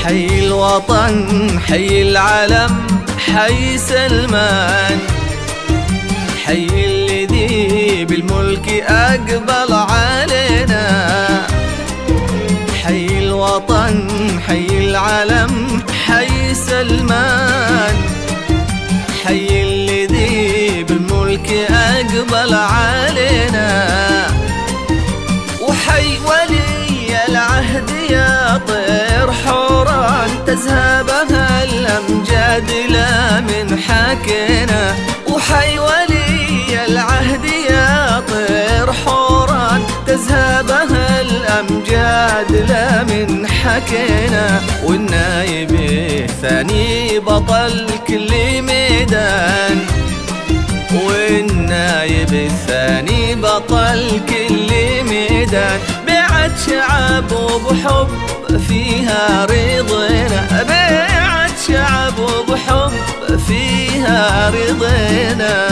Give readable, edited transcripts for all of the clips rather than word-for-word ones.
حي الوطن حي العلم حي سلمان، حي الذي بالملك أقبل علينا. حي الوطن حي العلم حي سلمان، حي الذي بالملك أقبل علينا. وحي ولي العهد يا طير حوران، تذهبها الأمجاد لا من حكينا. وحي ولي العهد يا طير حوران، تذهبها الأمجاد لا من حكينا. والنايب الثاني بطل كل ميدان، والنايب الثاني بطل كل ميدان. بيعت شعب وبحب فيها رضينا، بيعت شعب وبحب فيها رضينا.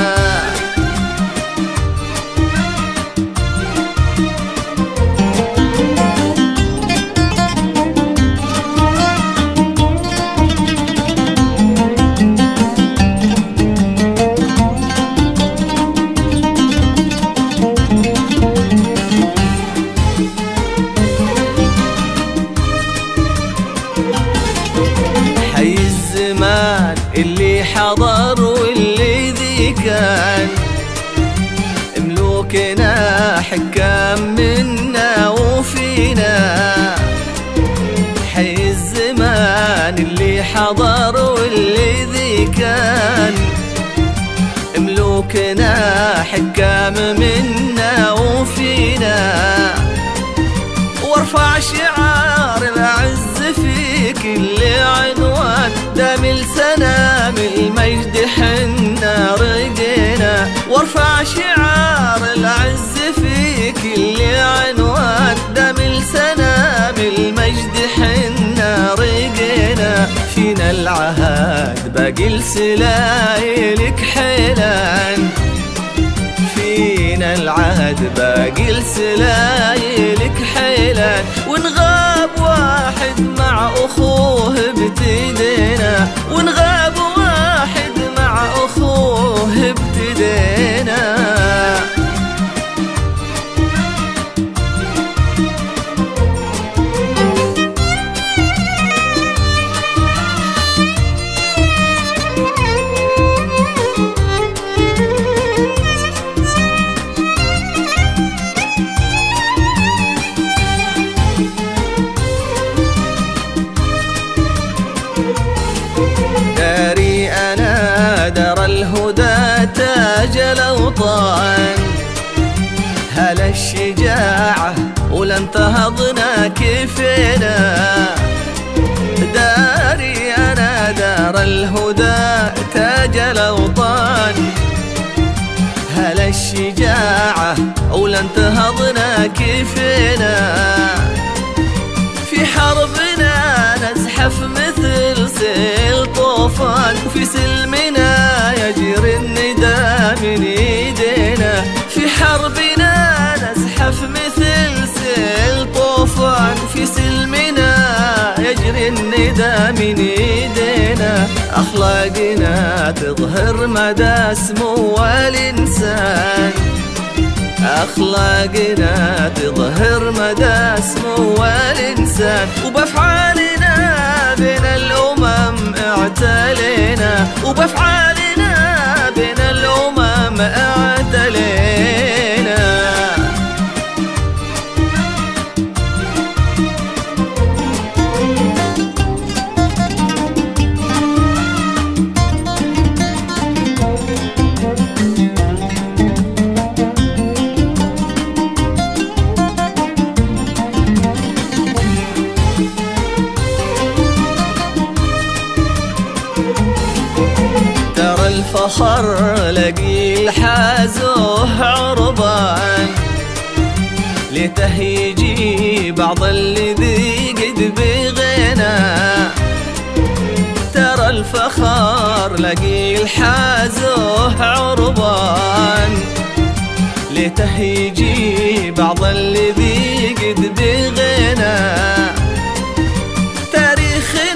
حي الزمان اللي حضر واللي ذي كان، ملوكنا حكام منا وفينا. حي الزمان اللي حضر واللي ذي كان، ملوكنا حكام منا وفينا. وارفع شعار العز في كل عنوان، دام السنام المجد حنا رقينا. وارفع شعار العز في كل عنوان، دام السنام المجد حنا رقينا. فينا العهد باقي السلايلك حيلان، فينا العهد باقي السلايلك حيلان. ونغاب واحد مع أخوه ابتدينا، ونغاب واحد مع أخوه ابتدينا. داري أنا دار الهدى تاج الأوطان، هلا الشجاعة ولن تهضنا كيفنا. داري أنا دار الهدى تاج الأوطان، هلا الشجاعة ولن تهضنا كيفنا. في حربنا نزحف مثل سيل طوفان، وفي سلمنا يجري الندى من ايدينا. في حربنا نزحف مثل سيل طوفان، وفي سلمنا يجري الندى من ايدينا. أخلاقنا تظهر مدى سمو الإنسان، أخلاقنا تظهر مدى سمو الإنسان. وبأفعالنا بين الأمم اعتلينا، وبأفعالنا بين الأمم اعتلينا. الفخر لقي الحازوه عربان، ليته يجي بعض الذي قد بغينا. ترى الفخر لقي الحازوه عربان، ليته يجي بعض الذي قد بغينا. تاريخنا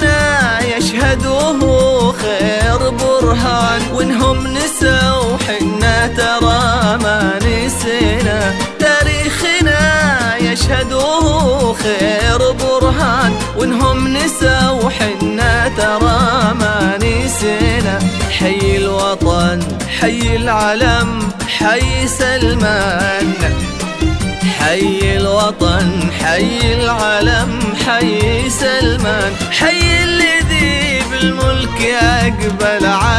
الخير برهان، وانهم نسى وحنا ترى ما نسينا. حي الوطن حي العلم حي سلمان، حي الوطن حي العلم حي سلمان، حي الذي بالملك يقبل